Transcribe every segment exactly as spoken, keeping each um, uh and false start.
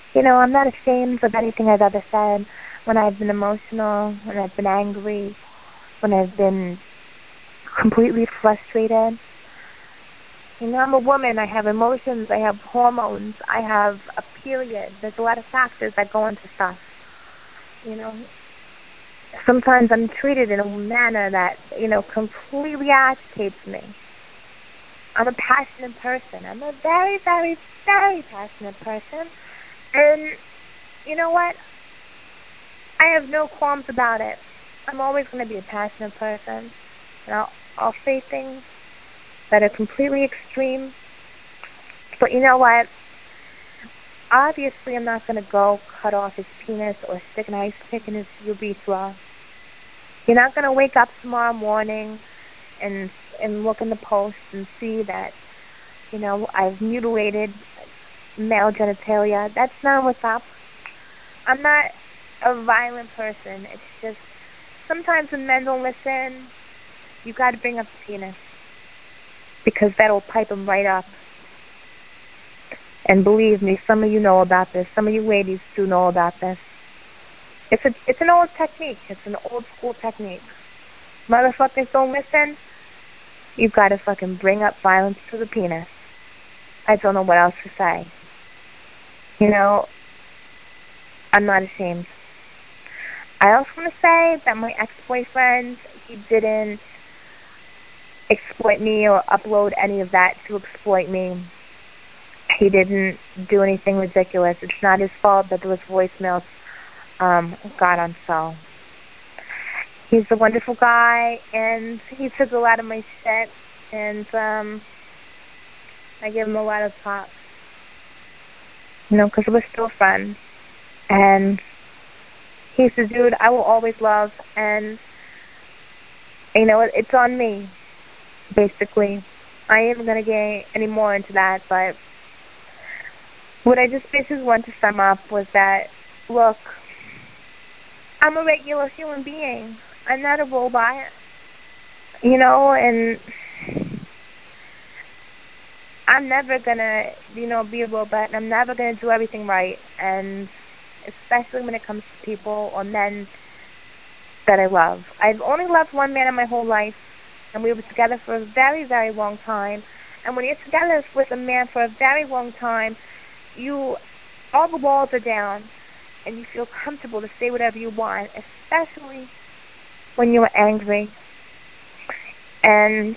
You know, I'm not ashamed of anything I've ever said. When I've been emotional, when I've been angry, when I've been completely frustrated. You know, I'm a woman. I have emotions. I have hormones. I have a period. There's a lot of factors that go into stuff. You know, sometimes I'm treated in a manner that, you know, completely agitates me. I'm a passionate person. I'm a very, very, very passionate person. And you know what? I have no qualms about it. I'm always going to be a passionate person. And I'll, I'll say things that are completely extreme. But you know what? Obviously, I'm not going to go cut off his penis or stick an ice pick in his urethra. You're not going to wake up tomorrow morning and and look in the post and see that, you know, I've mutilated male genitalia. That's not what's up. I'm not a violent person. It's just sometimes when men don't listen, you got to bring up the penis because that'll pipe them right up. And believe me, some of you know about this. Some of you ladies do know about this. It's a it's an old technique. It's an old school technique. Motherfuckers don't listen. You've got to fucking bring up violence to the penis. I don't know what else to say. You know, I'm not ashamed. I also want to say that my ex-boyfriend, he didn't exploit me or upload any of that to exploit me. He didn't do anything ridiculous. It's not his fault that those voicemails um, got on cell. He's a wonderful guy, and he took a lot of my shit, and um, I give him a lot of props, you know, because we're still friends. And he's the dude I will always love, and, you know, it, it's on me, basically. I ain't going to get any more into that, but what I just basically want to sum up was that, look, I'm a regular human being. I'm not a robot, you know, and I'm never gonna, you know, be a robot, and I'm never gonna do everything right, and especially when it comes to people or men that I love. I've only loved one man in my whole life, and we were together for a very, very long time. And when you're together with a man for a very long time, you, all the walls are down, and you feel comfortable to say whatever you want, especially when you're angry. And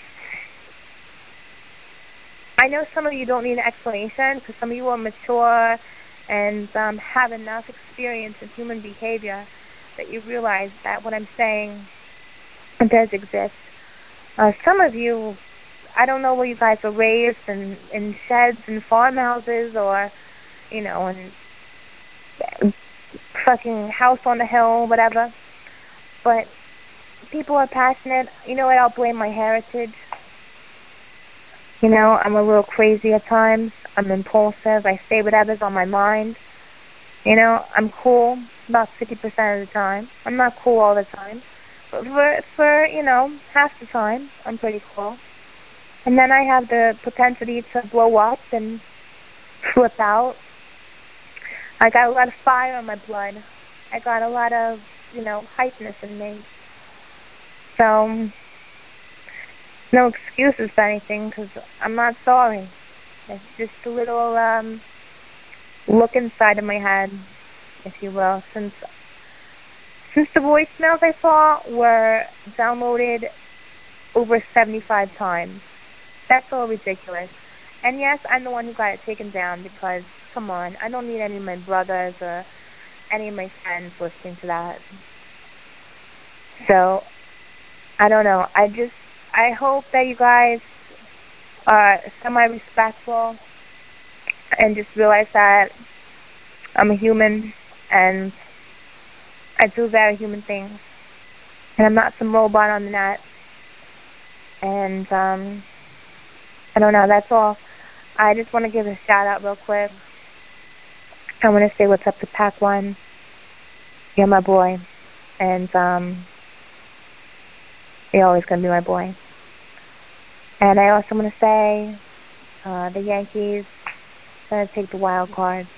I know some of you don't need an explanation because some of you are mature and um, have enough experience in human behavior that you realize that what I'm saying does exist. Uh, some of you, I don't know where you guys were raised in, in sheds and farmhouses or, you know, in fucking house on the hill, whatever. But people are passionate. You know what? I'll blame my heritage. You know, I'm a little crazy at times. I'm impulsive. I say whatever's on my mind. You know, I'm cool about fifty percent of the time. I'm not cool all the time. But for, for, you know, half the time, I'm pretty cool. And then I have the propensity to blow up and flip out. I got a lot of fire in my blood. I got a lot of, you know, hypeness in me. So, no excuses for anything because I'm not sorry. It's just a little um, look inside of my head, if you will, since since the voicemails I saw were downloaded over seventy-five times. That's all ridiculous. And yes, I'm the one who got it taken down because, come on, I don't need any of my brothers or any of my friends listening to that. So, I don't know. I just, I hope that you guys are semi-respectful and just realize that I'm a human and I do very human things. And I'm not some robot on the net. And, um, I don't know, that's all. I just want to give a shout out real quick. I want to say what's up to Pac One. You're my boy. And, um, you're always going to be my boy. And I also want to say uh, the Yankees are going to take the wild card.